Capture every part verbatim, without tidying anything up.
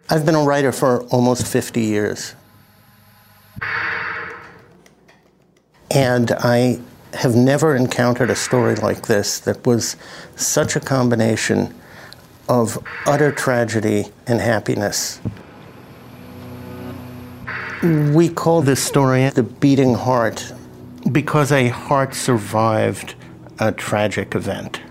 I've been a writer for almost fifty years. And I have never encountered a story like this that was such a combination of utter tragedy and happiness. We call this story The Beating Heart because a heart survived a tragic event.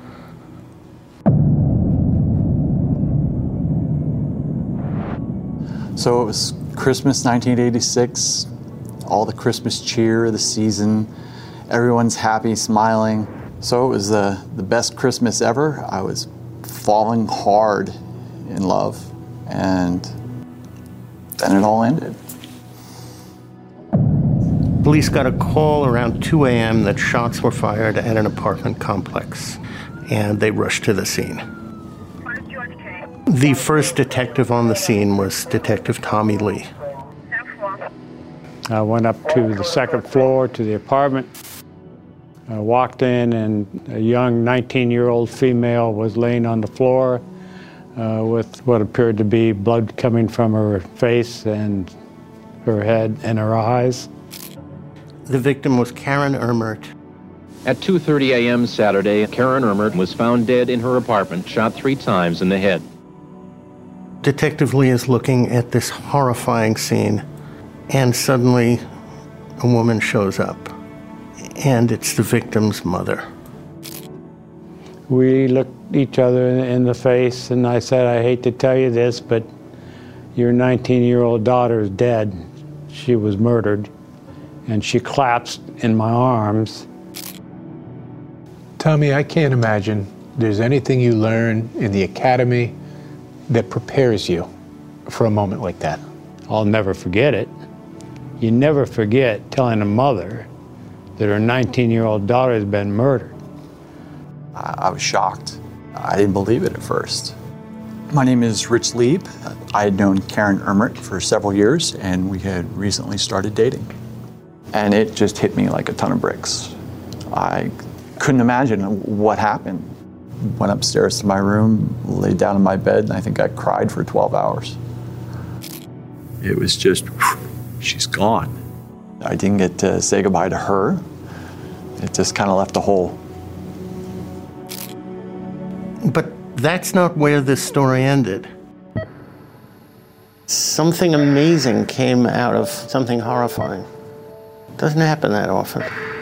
So it was Christmas nineteen eighty-six, all the Christmas cheer of the season, everyone's happy, smiling. So it was the, the best Christmas ever. I was falling hard in love, and then it all ended. Police got a call around two a.m. that shots were fired at an apartment complex, and they rushed to the scene. The first detective on the scene was Detective Tommy Lee. I went up to the second floor to the apartment. I walked in, and a young nineteen-year-old female was laying on the floor uh, with what appeared to be blood coming from her face and her head and her eyes. The victim was Karen Ermert. At two thirty a.m. Saturday, Karen Ermert was found dead in her apartment, shot three times in the head. Detective Lee is looking at this horrifying scene, and suddenly a woman shows up, and it's the victim's mother. We looked each other in the face, and I said, I hate to tell you this, but your nineteen-year-old daughter is dead. She was murdered, and she collapsed in my arms. Tommy, I can't imagine there's anything you learn in the academy that prepares you for a moment like that. I'll never forget it. You never forget telling a mother that her nineteen-year-old daughter has been murdered. I, I was shocked. I didn't believe it at first. My name is Rich Lieb. I had known Karen Ermert for several years, and we had recently started dating. And it just hit me like a ton of bricks. I couldn't imagine what happened. Went upstairs to my room, laid down in my bed, and I think I cried for twelve hours. It was just, she's gone. I didn't get to say goodbye to her. It just kind of left a hole. But that's not where this story ended. Something amazing came out of something horrifying. Doesn't happen that often.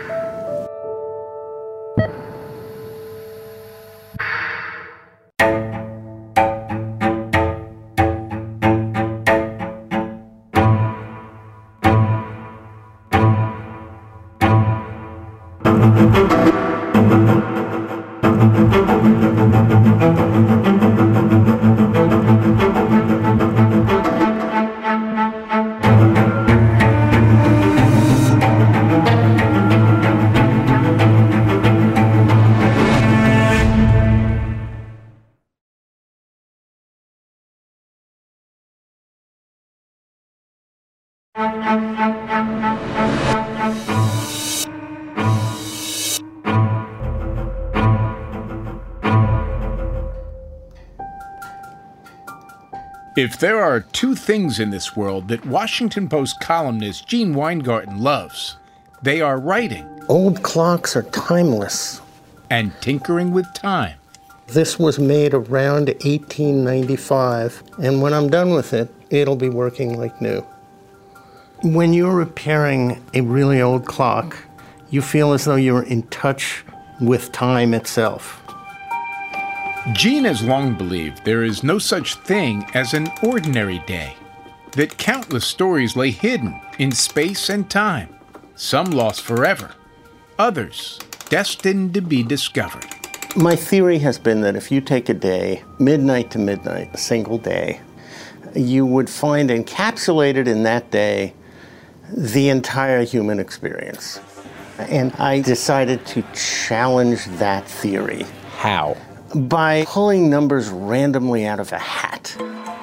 If there are two things in this world that Washington Post columnist Gene Weingarten loves, they are writing. Old clocks are timeless. And tinkering with time. This was made around eighteen ninety-five, and when I'm done with it, it'll be working like new. When you're repairing a really old clock, you feel as though you're in touch with time itself. Gene has long believed there is no such thing as an ordinary day, that countless stories lay hidden in space and time, some lost forever, others destined to be discovered. My theory has been that if you take a day, midnight to midnight, a single day, you would find encapsulated in that day the entire human experience. And I decided to challenge that theory. How? By pulling numbers randomly out of a hat.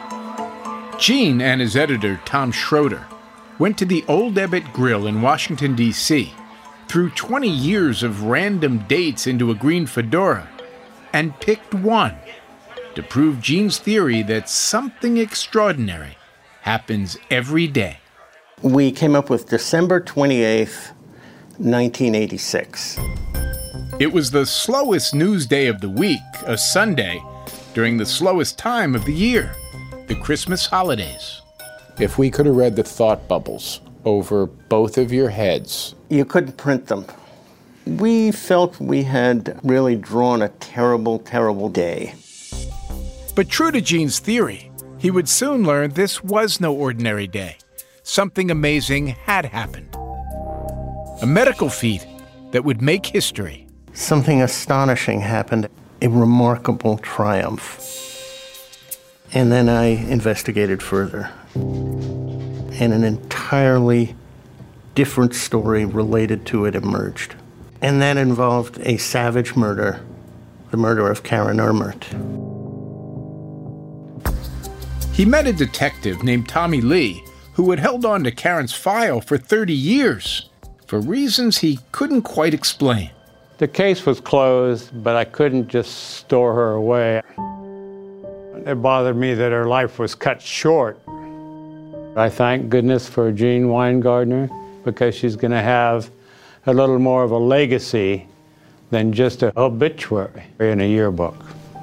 Gene and his editor, Tom Schroeder, went to the Old Ebbitt Grill in Washington, D C, threw twenty years of random dates into a green fedora, and picked one to prove Gene's theory that something extraordinary happens every day. We came up with December twenty-eighth, nineteen eighty-six. It was the slowest news day of the week, a Sunday, during the slowest time of the year, the Christmas holidays. If we could have read the thought bubbles over both of your heads. You couldn't print them. We felt we had really drawn a terrible, terrible day. But true to Gene's theory, he would soon learn this was no ordinary day. Something amazing had happened. A medical feat that would make history. Something astonishing happened, a remarkable triumph. And then I investigated further. And an entirely different story related to it emerged. And that involved a savage murder, the murder of Karen Ermert. He met a detective named Tommy Lee who had held on to Karen's file for thirty years for reasons he couldn't quite explain. The case was closed, but I couldn't just store her away. It bothered me that her life was cut short. I thank goodness for Gene Weingartner, because she's going to have a little more of a legacy than just an obituary in a yearbook.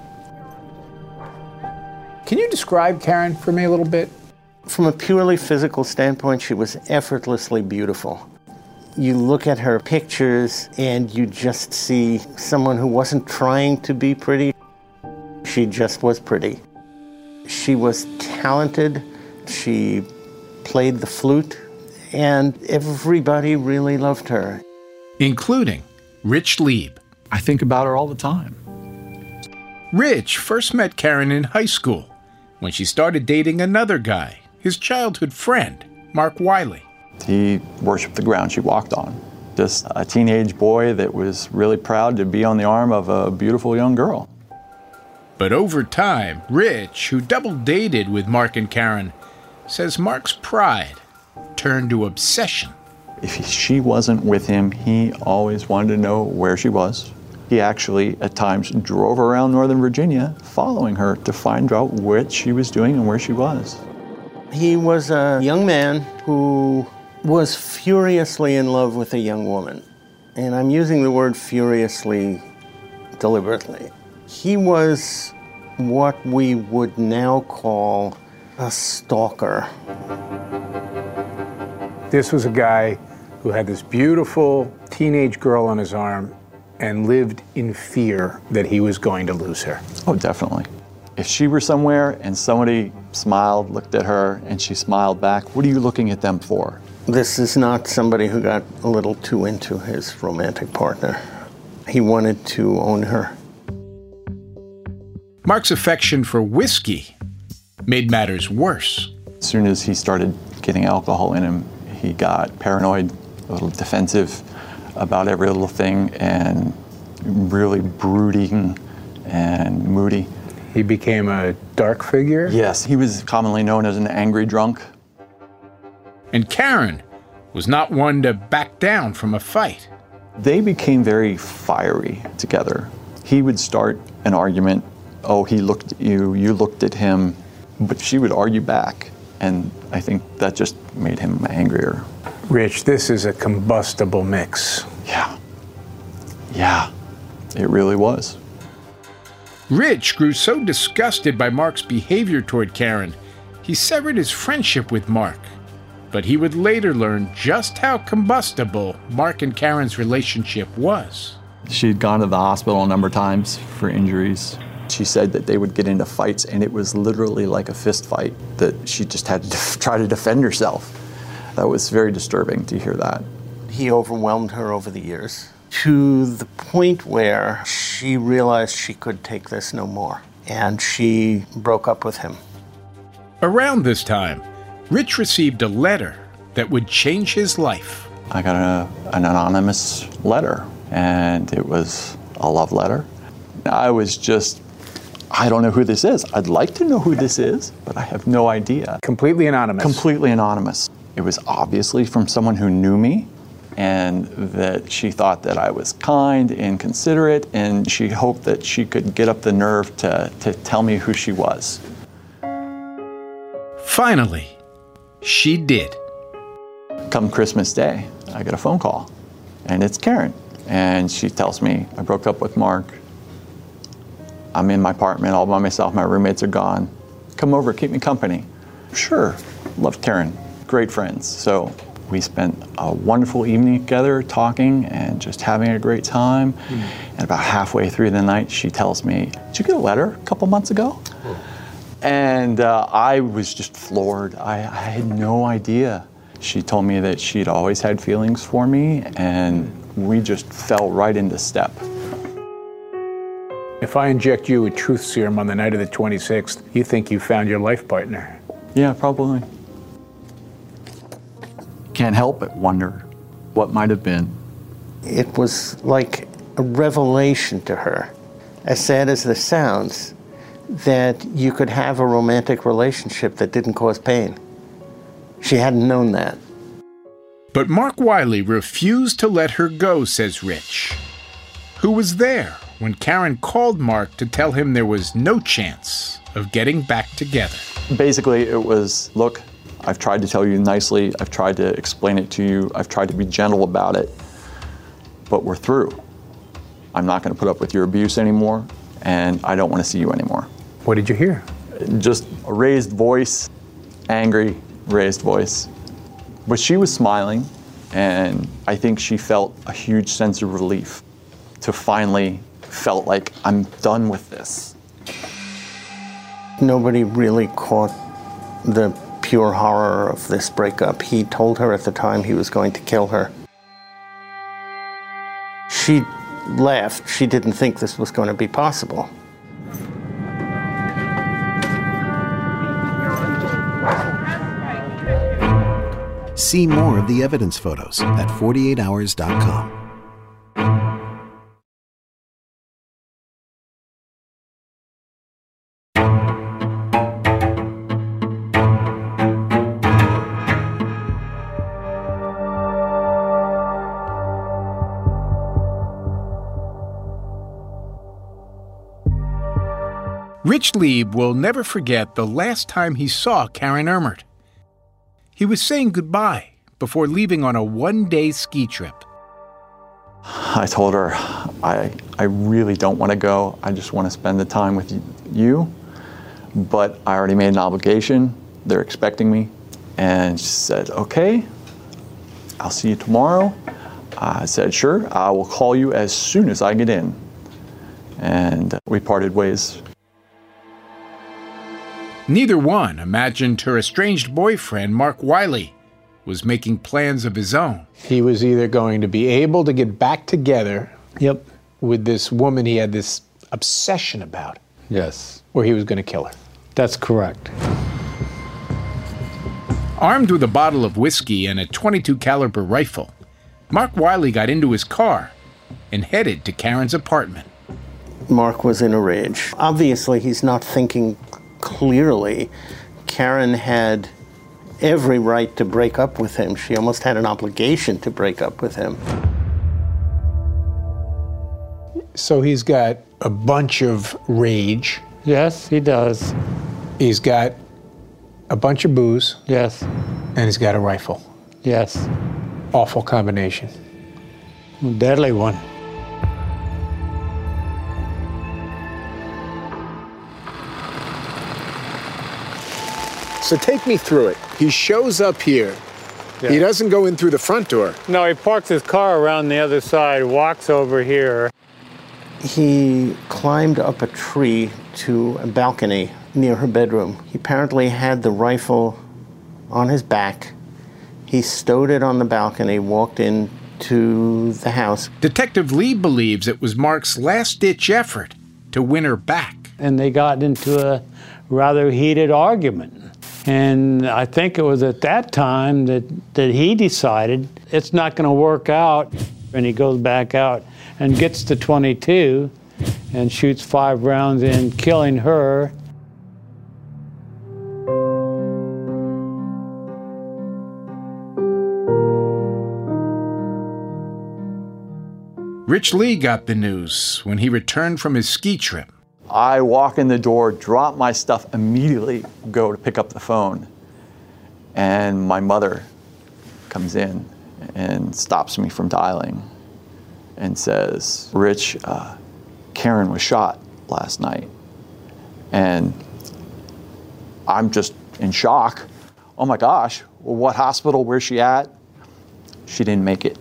Can you describe Karen for me a little bit? From a purely physical standpoint, she was effortlessly beautiful. You look at her pictures and you just see someone who wasn't trying to be pretty. She just was pretty. She was talented. She played the flute, and everybody really loved her. Including Rich Lieb. I think about her all the time. Rich first met Karen in high school when she started dating another guy, his childhood friend, Mark Wiley. He worshiped the ground she walked on. Just a teenage boy that was really proud to be on the arm of a beautiful young girl. But over time, Rich, who double dated with Mark and Karen, says Mark's pride turned to obsession. If she wasn't with him, he always wanted to know where she was. He actually, at times, drove around Northern Virginia following her to find out what she was doing and where she was. He was a young man who was furiously in love with a young woman. And I'm using the word furiously deliberately. He was what we would now call a stalker. This was a guy who had this beautiful teenage girl on his arm and lived in fear that he was going to lose her. Oh, definitely. If she were somewhere and somebody smiled, looked at her, and she smiled back, what are you looking at them for? This is not somebody who got a little too into his romantic partner. He wanted to own her. Mark's affection for whiskey made matters worse. As soon as he started getting alcohol in him, he got paranoid, a little defensive about every little thing, and really brooding and moody. He became a dark figure? Yes, he was commonly known as an angry drunk. And Karen was not one to back down from a fight. They became very fiery together. He would start an argument. Oh, he looked at you, you looked at him, but she would argue back. And I think that just made him angrier. Rich, this is a combustible mix. Yeah. Yeah, it really was. Rich grew so disgusted by Mark's behavior toward Karen, he severed his friendship with Mark. But he would later learn just how combustible Mark and Karen's relationship was. She'd gone to the hospital a number of times for injuries. She said that they would get into fights, and it was literally like a fist fight, that she just had to def- try to defend herself. That was very disturbing to hear that. He overwhelmed her over the years to the point where she realized she could take this no more, and she broke up with him. Around this time, Rich received a letter that would change his life. I got a, an anonymous letter, and it was a love letter. I was just, I don't know who this is. I'd like to know who this is, but I have no idea. Completely anonymous. Completely anonymous. It was obviously from someone who knew me, and that she thought that I was kind and considerate, and she hoped that she could get up the nerve to, to tell me who she was. Finally, she did. Come Christmas Day, I get a phone call, and it's Karen. And she tells me, I broke up with Mark. I'm in my apartment all by myself. My roommates are gone. Come over, keep me company. Sure, loved Karen, great friends. So we spent a wonderful evening together talking and just having a great time. Mm. And about halfway through the night, she tells me, did you get a letter a couple months ago? Oh. And uh, I was just floored. I, I had no idea. She told me that she'd always had feelings for me, and we just fell right into step. If I inject you with truth serum on the night of the twenty-sixth, you think you found your life partner? Yeah, probably. Can't help but wonder what might have been. It was like a revelation to her, as sad as this sounds, that you could have a romantic relationship that didn't cause pain. She hadn't known that. But Mark Wiley refused to let her go, says Rich, who was there when Karen called Mark to tell him there was no chance of getting back together. Basically, it was, look, I've tried to tell you nicely, I've tried to explain it to you, I've tried to be gentle about it, but we're through. I'm not going to put up with your abuse anymore, and I don't want to see you anymore. What did you hear? Just a raised voice, angry, raised voice. But she was smiling, and I think she felt a huge sense of relief to finally felt like, I'm done with this. Nobody really caught the pure horror of this breakup. He told her at the time he was going to kill her. She laughed. She didn't think this was going to be possible. See more of the evidence photos at forty-eight hours dot com. Rich Lieb will never forget the last time he saw Karen Ermert. He was saying goodbye before leaving on a one-day ski trip. I told her, I, I really don't want to go. I just want to spend the time with you. But I already made an obligation. They're expecting me. And she said, okay, I'll see you tomorrow. I said, sure, I will call you as soon as I get in. And we parted ways. Neither one imagined her estranged boyfriend, Mark Wiley, was making plans of his own. He was either going to be able to get back together Yep. with this woman he had this obsession about, Yes. or he was going to kill her. That's correct. Armed with a bottle of whiskey and a twenty-two caliber rifle, Mark Wiley got into his car and headed to Karen's apartment. Mark was in a rage. Obviously, he's not thinking clearly. Karen had every right to break up with him. She almost had an obligation to break up with him. So he's got a bunch of rage. Yes, he does. He's got a bunch of booze. Yes. And he's got a rifle. Yes. Awful combination. Deadly one. So take me through it. He shows up here. Yeah. He doesn't go in through the front door. No, he parks his car around the other side, walks over here. He climbed up a tree to a balcony near her bedroom. He apparently had the rifle on his back. He stowed it on the balcony, walked into the house. Detective Lee believes it was Mark's last-ditch effort to win her back. And they got into a rather heated argument. And I think it was at that time that, that he decided it's not going to work out. And he goes back out and gets the twenty-two and shoots five rounds in, killing her. Rich Lee got the news when he returned from his ski trip. I walk in the door, drop my stuff, immediately go to pick up the phone. And my mother comes in and stops me from dialing and says, Rich, uh, Karen was shot last night. And I'm just in shock. Oh my gosh, well, what hospital, where's she at? She didn't make it.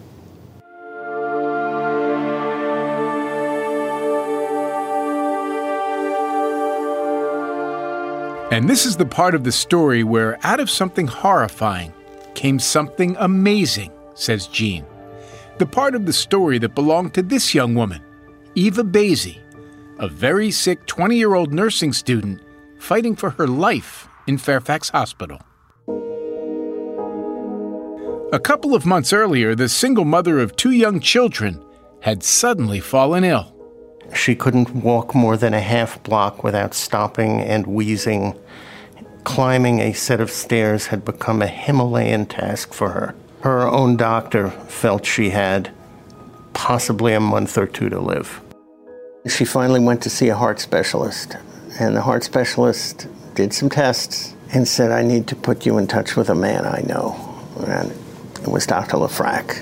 And this is the part of the story where out of something horrifying came something amazing, says Jean. The part of the story that belonged to this young woman, Eva Basie, a very sick twenty-year-old nursing student fighting for her life in Fairfax Hospital. A couple of months earlier, the single mother of two young children had suddenly fallen ill. She couldn't walk more than a half block without stopping and wheezing. Climbing a set of stairs had become a Himalayan task for her. Her own doctor felt she had possibly a month or two to live. She finally went to see a heart specialist, and the heart specialist did some tests and said, I need to put you in touch with a man I know. And it was Doctor LaFrac.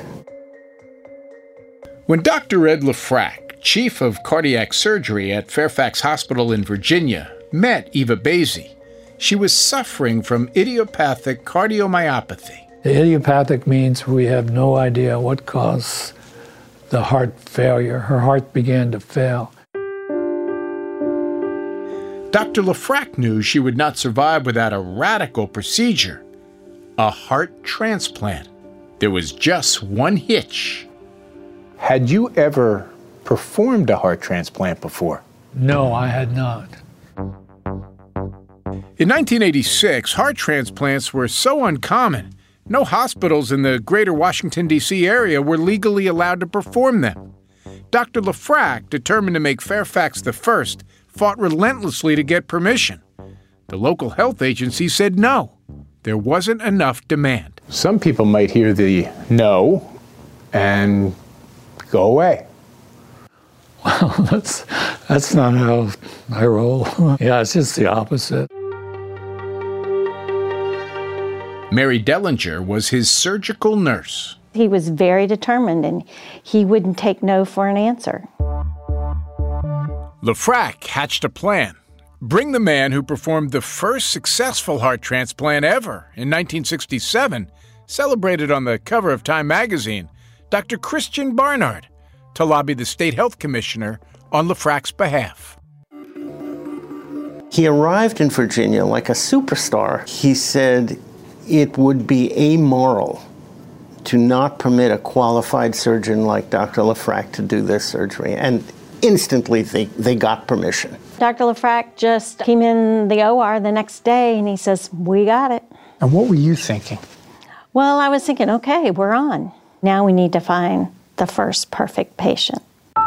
When Doctor Ed LaFrac, chief of cardiac surgery at Fairfax Hospital in Virginia, met Eva Basie, she was suffering from idiopathic cardiomyopathy. The idiopathic means we have no idea what caused the heart failure. Her heart began to fail. Doctor LaFrac knew she would not survive without a radical procedure, a heart transplant. There was just one hitch. Had you ever performed a heart transplant before? No, I had not. In nineteen eighty-six, heart transplants were so uncommon, no hospitals in the greater Washington, D C area were legally allowed to perform them. Doctor LaFrac, determined to make Fairfax the first, fought relentlessly to get permission. The local health agency said no. There wasn't enough demand. Some people might hear the no and go away. Well, that's, that's not how I roll. Yeah, it's just the opposite. Mary Dellinger was his surgical nurse. He was very determined, and he wouldn't take no for an answer. LaFrac hatched a plan. Bring the man who performed the first successful heart transplant ever in nineteen sixty-seven, celebrated on the cover of Time magazine, Doctor Christian Barnard, to lobby the state health commissioner on LaFrac's behalf. He arrived in Virginia like a superstar. He said it would be amoral to not permit a qualified surgeon like Doctor LaFrac to do this surgery. And instantly they, they got permission. Doctor LaFrac just came in the O R the next day and he says, we got it. And what were you thinking? Well, I was thinking, okay, we're on. Now we need to find the first perfect patient.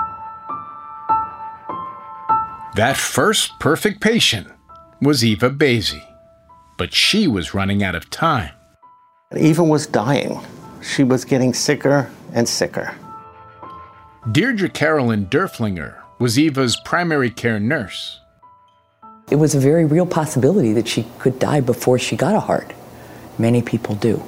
That first perfect patient was Eva Basie. But she was running out of time. Eva was dying. She was getting sicker and sicker. Deirdre Carolyn Derflinger was Eva's primary care nurse. It was a very real possibility that she could die before she got a heart. Many people do.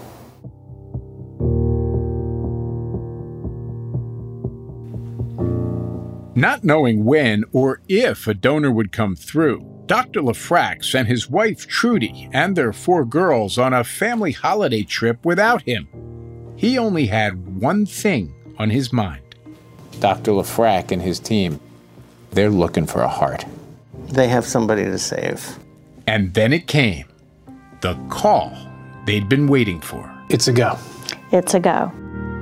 Not knowing when or if a donor would come through, Doctor LaFrac sent his wife Trudy and their four girls on a family holiday trip without him. He only had one thing on his mind. Doctor LaFrac and his team, they're looking for a heart. They have somebody to save. And then it came. The call they'd been waiting for. It's a go. It's a go.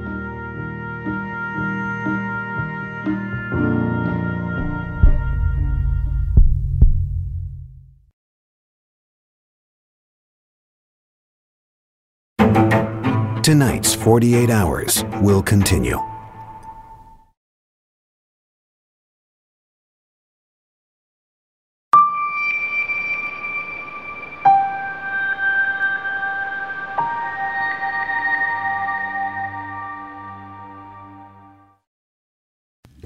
Tonight's forty-eight hours will continue.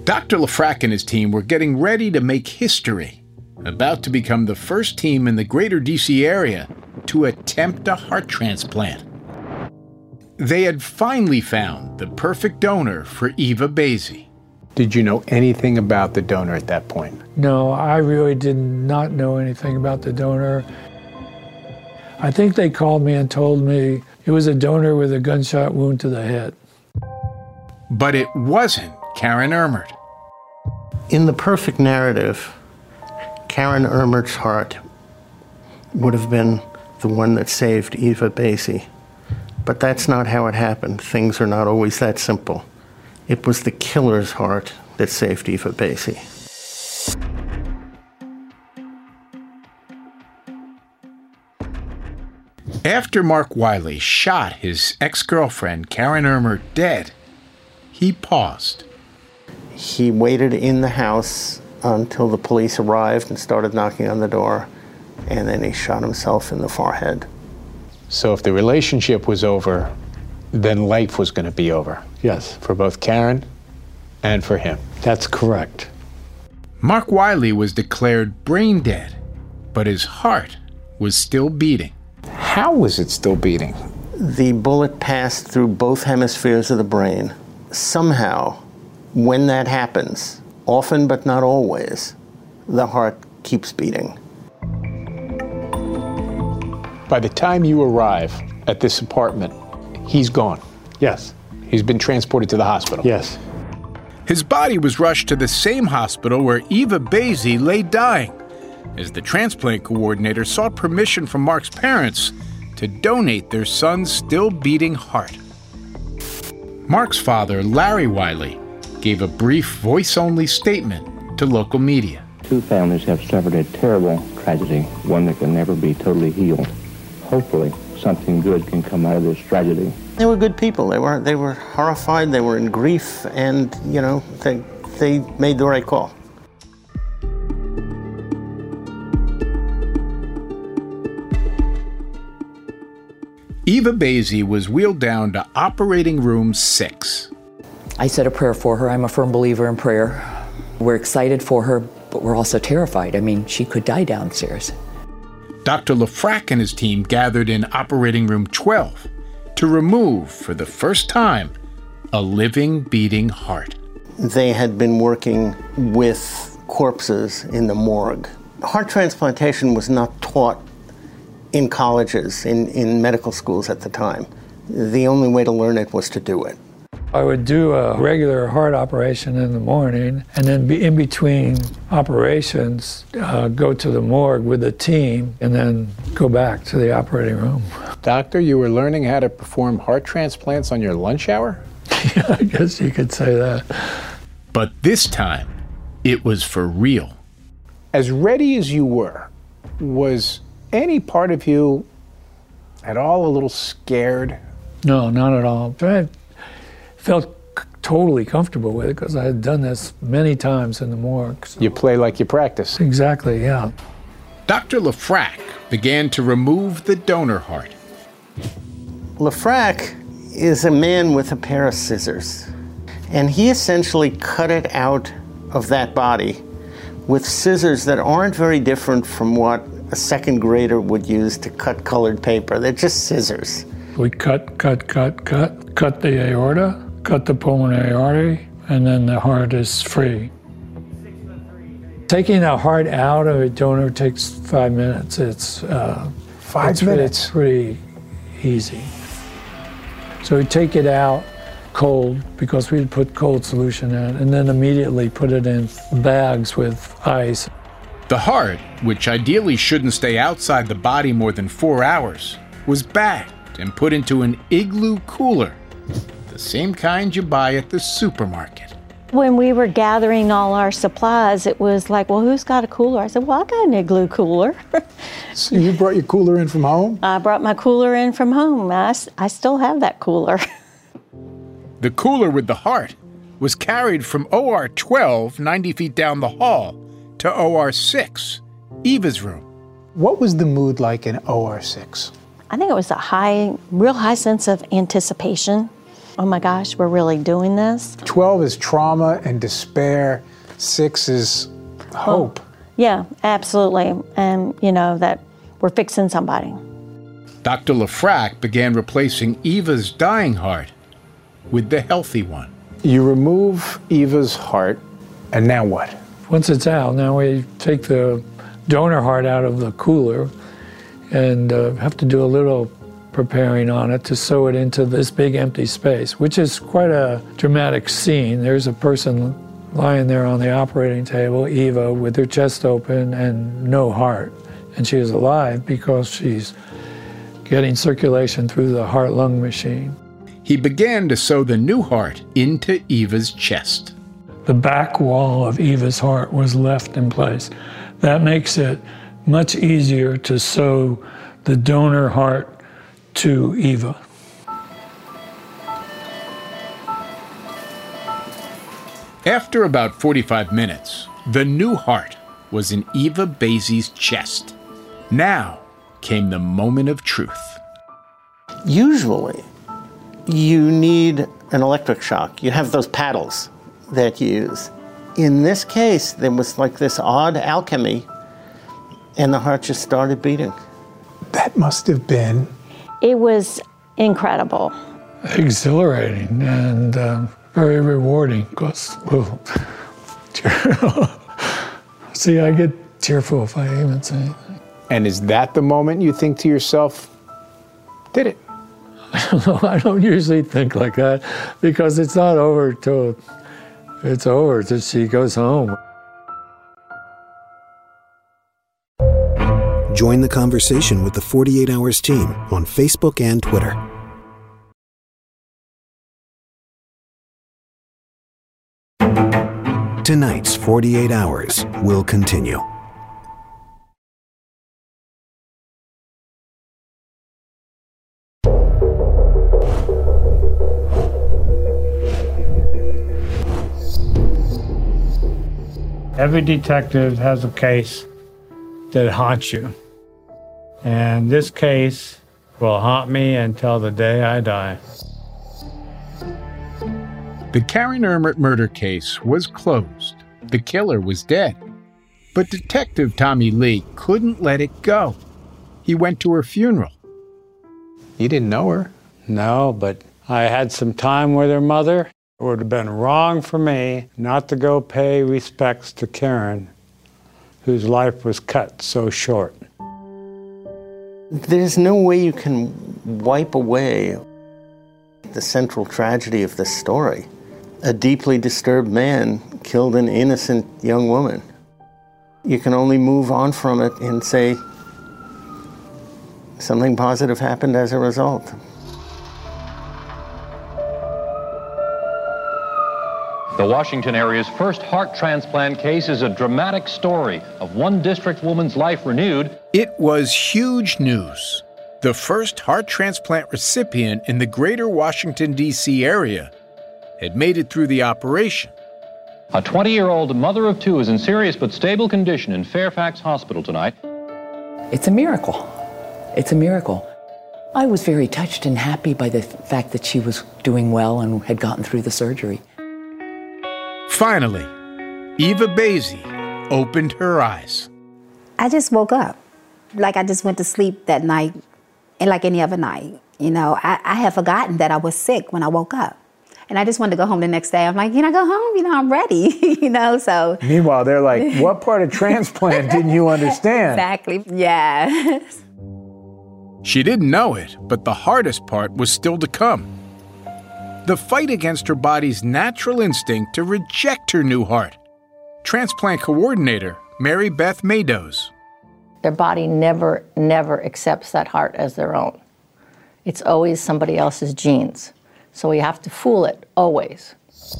Doctor LaFrac and his team were getting ready to make history, about to become the first team in the greater D C area to attempt a heart transplant. They had finally found the perfect donor for Eva Basie. Did you know anything about the donor at that point? No, I really did not know anything about the donor. I think they called me and told me it was a donor with a gunshot wound to the head. But it wasn't Karen Ermert. In the perfect narrative, Karen Ermert's heart would have been the one that saved Eva Basie. But that's not how it happened. Things are not always that simple. It was the killer's heart that saved Eva Basie. After Mark Wiley shot his ex-girlfriend, Karen Ermert, dead, he paused. He waited in the house until the police arrived and started knocking on the door, and then he shot himself in the forehead. So if the relationship was over, then life was going to be over. Yes. For both Karen and for him. That's correct. Mark Wiley was declared brain dead, but his heart was still beating. How was it still beating? The bullet passed through both hemispheres of the brain. Somehow, when that happens, often but not always, the heart keeps beating. By the time you arrive at this apartment, he's gone. Yes. He's been transported to the hospital. Yes. His body was rushed to the same hospital where Eva Basie lay dying, as the transplant coordinator sought permission from Mark's parents to donate their son's still-beating heart. Mark's father, Larry Wiley, gave a brief voice-only statement to local media. Two families have suffered a terrible tragedy, one that can never be totally healed. Hopefully, something good can come out of this tragedy. They were good people. They were they were horrified. They were in grief, and you know they they made the right call. Eva Basie was wheeled down to operating room six. I said a prayer for her. I'm a firm believer in prayer. We're excited for her, but we're also terrified. I mean, she could die downstairs. Doctor LaFrac and his team gathered in operating room twelve to remove, for the first time, a living, beating heart. They had been working with corpses in the morgue. Heart transplantation was not taught in colleges, in, in medical schools at the time. The only way to learn it was to do it. I would do a regular heart operation in the morning, and then be in between operations, uh, go to the morgue with the team, and then go back to the operating room. Doctor, you were learning how to perform heart transplants on your lunch hour? Yeah, I guess you could say that. But this time, it was for real. As ready as you were, was any part of you at all a little scared? No, not at all. I felt c- totally comfortable with it because I had done this many times in the morgue. So. You play like you practice. Exactly, yeah. Doctor LaFrac began to remove the donor heart. LaFrac is a man with a pair of scissors, and he essentially cut it out of that body with scissors that aren't very different from what a second grader would use to cut colored paper. They're just scissors. We cut, cut, cut, cut, cut the aorta, cut the pulmonary artery, and then the heart is free. Taking the heart out of a donor takes five minutes. It's uh, five it's, minutes. It's pretty easy. So we take it out cold because we'd put cold solution in it, and then immediately put it in bags with ice. The heart, which ideally shouldn't stay outside the body more than four hours, was bagged and put into an igloo cooler, the same kind you buy at the supermarket. When we were gathering all our supplies, it was like, well, who's got a cooler? I said, well, I got an igloo cooler. So you brought your cooler in from home? I brought my cooler in from home. I, I still have that cooler. The cooler with the heart was carried from O R twelve, ninety feet down the hall, to O R six, Eva's room. What was the mood like in O R six? I think it was a high, real high sense of anticipation. oh my gosh, we're really doing this. twelve is trauma and despair. Six is hope. Oh, yeah, absolutely. And, you know, that we're fixing somebody. Doctor LaFrac began replacing Eva's dying heart with the healthy one. You remove Eva's heart, and now what? Once it's out, now we take the donor heart out of the cooler and uh, have to do a little preparing on it to sew it into this big empty space, which is quite a dramatic scene. There's a person lying there on the operating table, Eva, with her chest open and no heart. And she is alive because she's getting circulation through the heart-lung machine. He began to sew the new heart into Eva's chest. The back wall of Eva's heart was left in place. That makes it much easier to sew the donor heart to Eva. After about forty-five minutes, the new heart was in Eva Basie's chest. Now came the moment of truth. Usually, you need an electric shock. You have those paddles that you use. In this case, there was like this odd alchemy, and the heart just started beating. That must have been... It was incredible. Exhilarating and uh, very rewarding because, well, see, I get tearful if I even say anything. And is that the moment you think to yourself, did it? I don't usually think like that because it's not over till it's over till she goes home. Join the conversation with the forty-eight hours team on Facebook and Twitter. Tonight's forty-eight hours will continue. Every detective has a case that haunts you. And this case will haunt me until the day I die. The Karen Ermert murder case was closed. The killer was dead. But Detective Tommy Lee couldn't let it go. He went to her funeral. You didn't know her? No, but I had some time with her mother. It would have been wrong for me not to go pay respects to Karen, whose life was cut so short. There's no way you can wipe away the central tragedy of this story. A deeply disturbed man killed an innocent young woman. You can only move on from it and say something positive happened as a result. The Washington area's first heart transplant case is a dramatic story of one district woman's life renewed. It was huge news. The first heart transplant recipient in the greater Washington, D C area had made it through the operation. A twenty-year-old mother of two is in serious but stable condition in Fairfax Hospital tonight. It's a miracle. It's a miracle. I was very touched and happy by the fact that she was doing well and had gotten through the surgery. Finally, Eva Basie opened her eyes. I just woke up. Like I just went to sleep that night, and like any other night. You know, I, I had forgotten that I was sick when I woke up. And I just wanted to go home the next day. I'm like, can I go home? You know, I'm ready, you know, so. Meanwhile, they're like, what part of transplant didn't you understand? Exactly, yeah. She didn't know it, but the hardest part was still to come. The fight against her body's natural instinct to reject her new heart. Transplant coordinator, Mary Beth Madows. Their body never, never accepts that heart as their own. It's always somebody else's genes. So we have to fool it, always.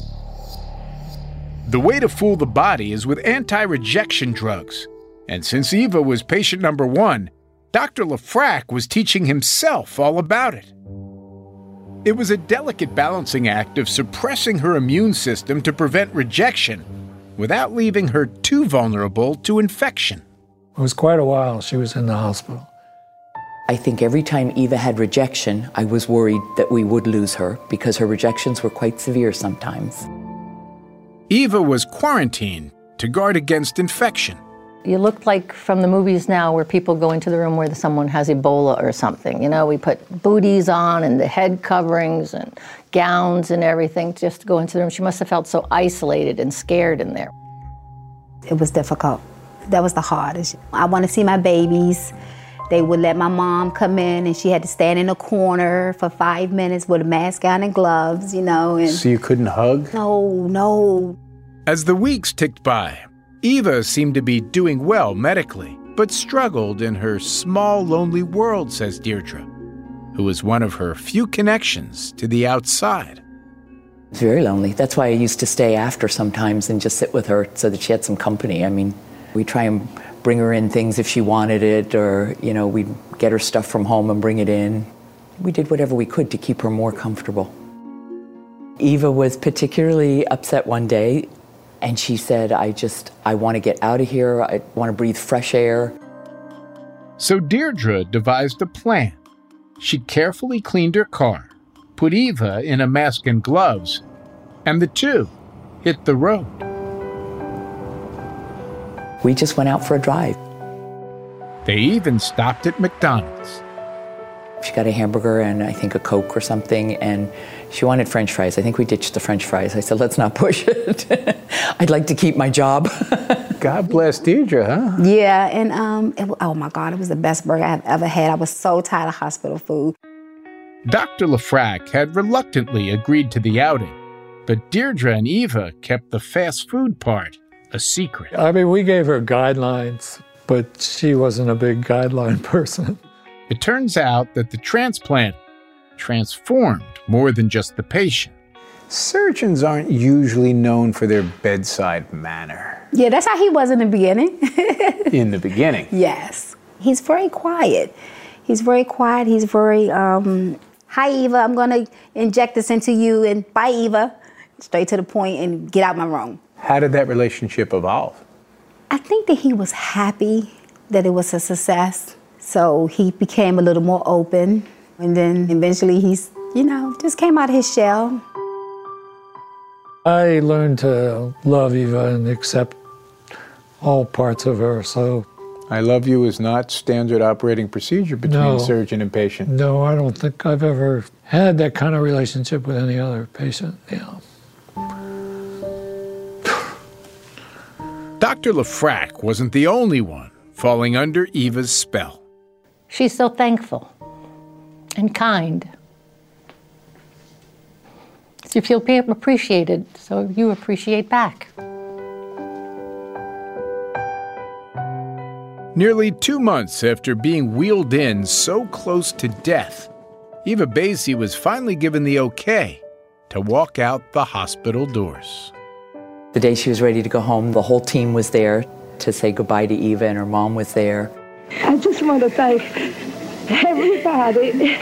The way to fool the body is with anti-rejection drugs. And since Eva was patient number one, Doctor LaFrac was teaching himself all about it. It was a delicate balancing act of suppressing her immune system to prevent rejection without leaving her too vulnerable to infection. It was quite a while she was in the hospital. I think every time Eva had rejection, I was worried that we would lose her because her rejections were quite severe sometimes. Eva was quarantined to guard against infection. You looked like from the movies now where people go into the room where someone has Ebola or something. You know, we put booties on and the head coverings and gowns and everything just to go into the room. She must have felt so isolated and scared in there. It was difficult. That was the hardest. I want to see my babies. They would let my mom come in and she had to stand in a corner for five minutes with a mask on and gloves, you know. And so you couldn't hug? No, no. As the weeks ticked by, Eva seemed to be doing well medically, but struggled in her small, lonely world, says Deirdre, who was one of her few connections to the outside. It's very lonely. That's why I used to stay after sometimes and just sit with her so that she had some company. I mean, we try and bring her in things if she wanted it, or, you know, we'd get her stuff from home and bring it in. We did whatever we could to keep her more comfortable. Eva was particularly upset one day, and she said, I just, I want to get out of here. I want to breathe fresh air. So Deirdre devised a plan. She carefully cleaned her car, put Eva in a mask and gloves, and the two hit the road. We just went out for a drive. They even stopped at McDonald's. She got a hamburger and I think a Coke or something, and she wanted French fries. I think we ditched the French fries. I said, let's not push it. I'd like to keep my job. God bless Deirdre, huh? Yeah, and um, it, oh my God, it was the best burger I've ever had. I was so tired of hospital food. Doctor Lafrac had reluctantly agreed to the outing, but Deirdre and Eva kept the fast food part a secret. I mean, we gave her guidelines, but she wasn't a big guideline person. It turns out that the transplant transformed more than just the patient. Surgeons aren't usually known for their bedside manner. Yeah, that's how he was in the beginning. In the beginning? Yes. He's very quiet. He's very quiet. He's very, um, hi, Eva, I'm going to inject this into you, and bye, Eva. Straight to the point and get out my room. How did that relationship evolve? I think that he was happy that it was a success. So he became a little more open. And then eventually he's, you know, just came out of his shell. I learned to love Eva and accept all parts of her, so. I love you is not standard operating procedure between no, surgeon and patient. No, I don't think I've ever had that kind of relationship with any other patient, yeah. Doctor Lafrac wasn't the only one falling under Eva's spell. She's so thankful and kind. You feel appreciated, so you appreciate back. Nearly two months after being wheeled in so close to death, Eva Basie was finally given the okay to walk out the hospital doors. The day she was ready to go home, the whole team was there to say goodbye to Eva, and her mom was there. I just want to thank everybody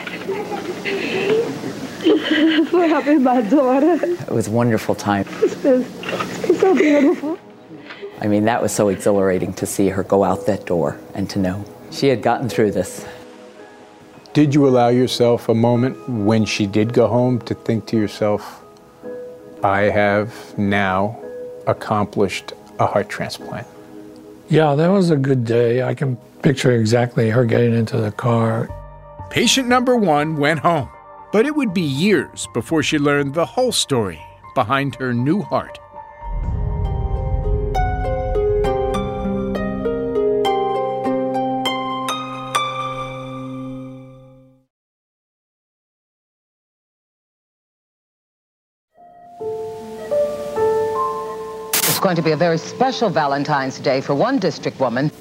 for helping my daughter. It was a wonderful time. It's been it's so beautiful. I mean, that was so exhilarating to see her go out that door and to know she had gotten through this. Did you allow yourself a moment when she did go home to think to yourself, I have now accomplished a heart transplant? Yeah, that was a good day. I can picture exactly her getting into the car. Patient number one went home, but it would be years before she learned the whole story behind her new heart. It's going to be a very special Valentine's Day for one district woman.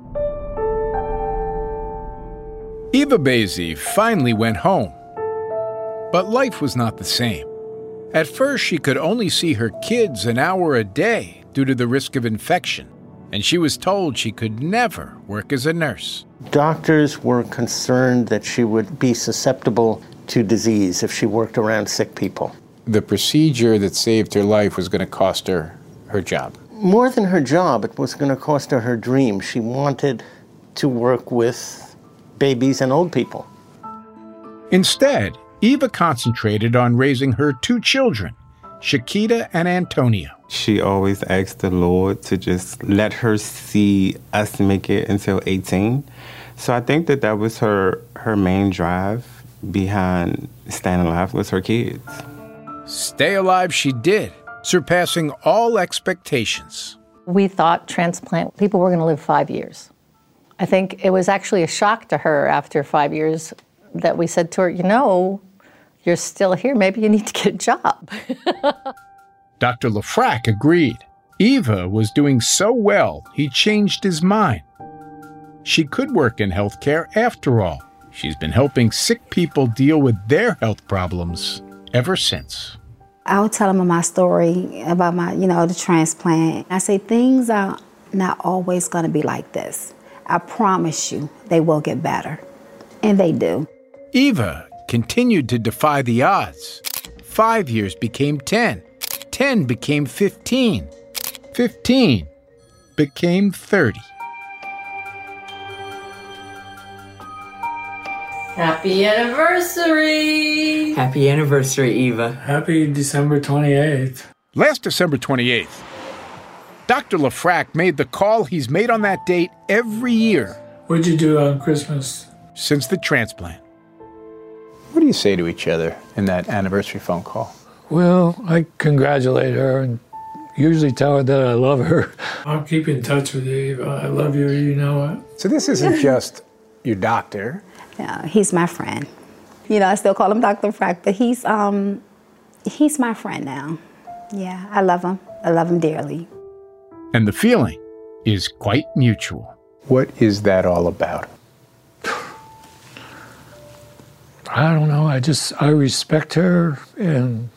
Eva Basie finally went home, but life was not the same. At first, she could only see her kids an hour a day due to the risk of infection, and she was told she could never work as a nurse. Doctors were concerned that she would be susceptible to disease if she worked around sick people. The procedure that saved her life was going to cost her her job. More than her job, it was going to cost her her dream. She wanted to work with babies and old people. Instead, Eva concentrated on raising her two children, Shakita and Antonio. She always asked the Lord to just let her see us make it until eighteen. So I think that that was her, her main drive behind staying alive was her kids. Stay alive she did, surpassing all expectations. We thought transplant people were going to live five years. I think it was actually a shock to her after five years that we said to her, you know, you're still here, maybe you need to get a job. Doctor Lafrac agreed. Eva was doing so well, he changed his mind. She could work in healthcare after all. She's been helping sick people deal with their health problems ever since. I'll tell them my story about my, you know, the transplant. I say things are not always going to be like this. I promise you they will get better. And they do. Eva continued to defy the odds. Five years became ten. Ten became fifteen. Fifteen became thirty. Happy anniversary! Happy anniversary, Eva. Happy December twenty-eighth. Last December twenty-eighth, Doctor Lafrac made the call he's made on that date every year. What'd you do on Christmas? Since the transplant. What do you say to each other in that anniversary phone call? Well, I congratulate her and usually tell her that I love her. I'll keep in touch with you, Eva. I love you, you know what? So this isn't just your doctor. Yeah, he's my friend. You know, I still call him Doctor Frack, but he's um, he's my friend now. Yeah, I love him. I love him dearly. And the feeling is quite mutual. What is that all about? I don't know. I just, I respect her and,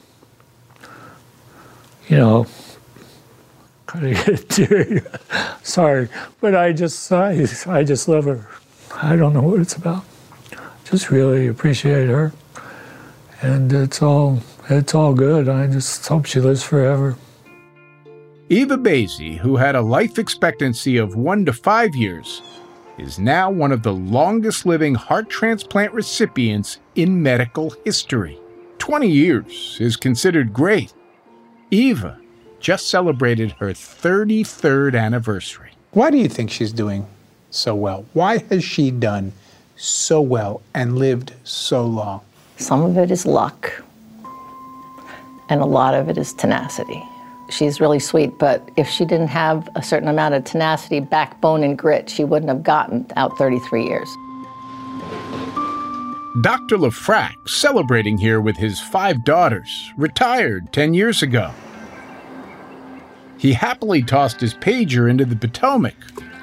you know, kind of get teary. Sorry, but I just, I, I just love her. I don't know what it's about. Just really appreciate her. And it's all, it's all good. I just hope she lives forever. Eva Basie, who had a life expectancy of one to five years, is now one of the longest living heart transplant recipients in medical history. twenty years is considered great. Eva just celebrated her thirty-third anniversary. Why do you think she's doing so well? Why has she done so well and lived so long? Some of it is luck, and a lot of it is tenacity. She's really sweet, but if she didn't have a certain amount of tenacity, backbone, and grit, she wouldn't have gotten out thirty-three years. Doctor Lafrac, celebrating here with his five daughters, retired ten years ago. He happily tossed his pager into the Potomac,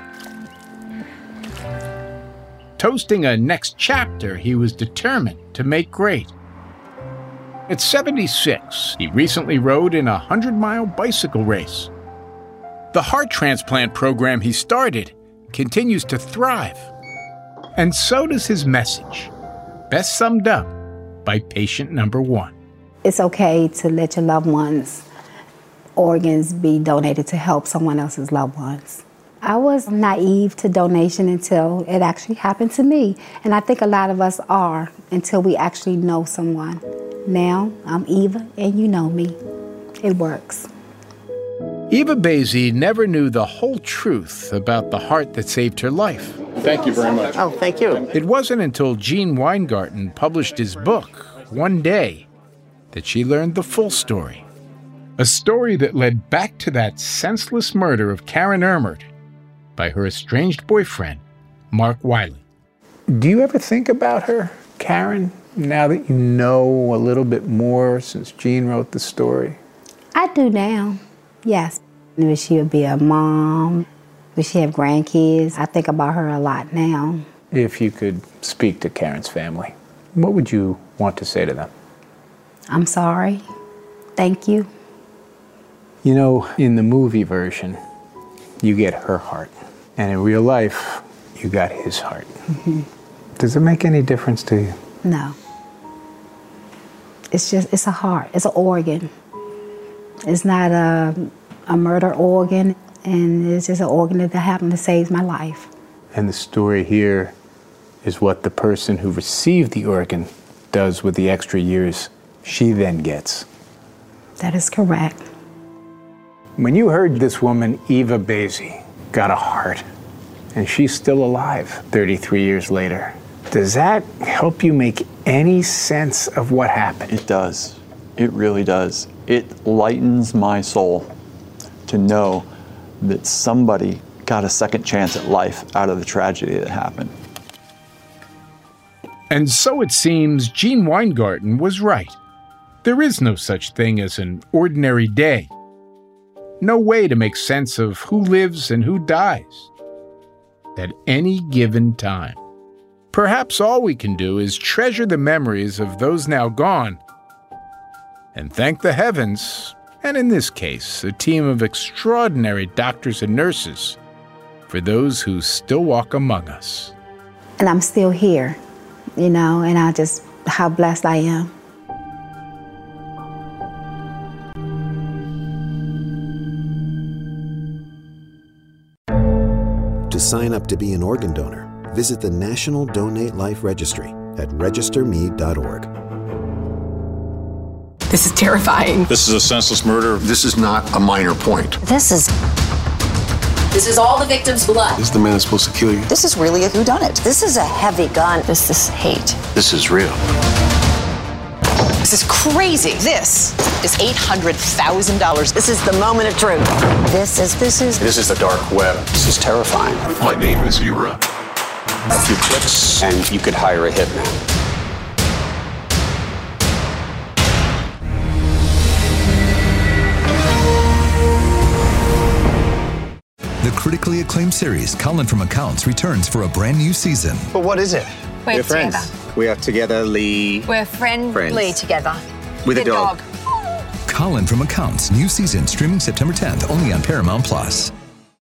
toasting a next chapter he was determined to make great. At seventy-six, he recently rode in a hundred-mile bicycle race. The heart transplant program he started continues to thrive. And so does his message, best summed up by patient number one. It's okay to let your loved ones' organs be donated to help someone else's loved ones. I was naive to donation until it actually happened to me. And I think a lot of us are until we actually know someone. Now, I'm Eva, and you know me. It works. Eva Basie never knew the whole truth about the heart that saved her life. Thank you very much. Oh, thank you. It wasn't until Gene Weingarten published his book, One Day, that she learned the full story. A story that led back to that senseless murder of Karen Ermert by her estranged boyfriend, Mark Wiley. Do you ever think about her, Karen, now that you know a little bit more since Gene wrote the story? I do now, yes. Wish she would be a mom. Wish she have grandkids. I think about her a lot now. If you could speak to Karen's family, what would you want to say to them? I'm sorry. Thank you. You know, in the movie version, you get her heart. And in real life, you got his heart. Mm-hmm. Does it make any difference to you? No. It's just, it's a heart. It's an organ. It's not a, a murder organ, and it's just an organ that happened to save my life. And the story here is what the person who received the organ does with the extra years she then gets. That is correct. When you heard this woman, Eva Basie, got a heart, and she's still alive thirty-three years later, does that help you make any sense of what happened? It does. It really does. It lightens my soul to know that somebody got a second chance at life out of the tragedy that happened. And so it seems Gene Weingarten was right. There is no such thing as an ordinary day. No way to make sense of who lives and who dies at any given time. Perhaps all we can do is treasure the memories of those now gone and thank the heavens, and in this case, a team of extraordinary doctors and nurses, for those who still walk among us. And I'm still here, you know, and I just, how blessed I am. To sign up to be an organ donor, visit the National Donate Life Registry at register me dot org. This is terrifying. This is a senseless murder. This is not a minor point. This is... This is all the victim's blood. This is the man that's supposed to kill you. This is really a whodunit. This is a heavy gun. This is hate. This is real. This is crazy. This is eight hundred thousand dollars. This is the moment of truth. This is, this is... This is the dark web. This is terrifying. My name is Ura. A few clicks, and you could hire a hitman. The critically acclaimed series Colin from Accounts returns for a brand new season. But what is it? We're, We're friends. Together. We are togetherly... We're friendly friends. together. With, With a dog. dog. Colin from Accounts, new season streaming September tenth only on Paramount Plus.